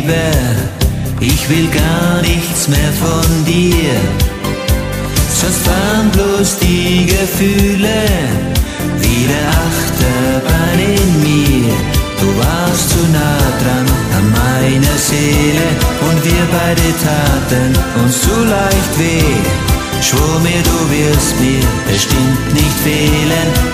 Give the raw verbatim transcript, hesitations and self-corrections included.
Liebe, ich will gar nichts mehr von dir. Sonst waren bloß die Gefühle wie der Achterbahn in mir. Du warst zu nah dran an meiner Seele und wir beide taten uns zu leicht weh. Schwor mir, du wirst mir bestimmt nicht fehlen.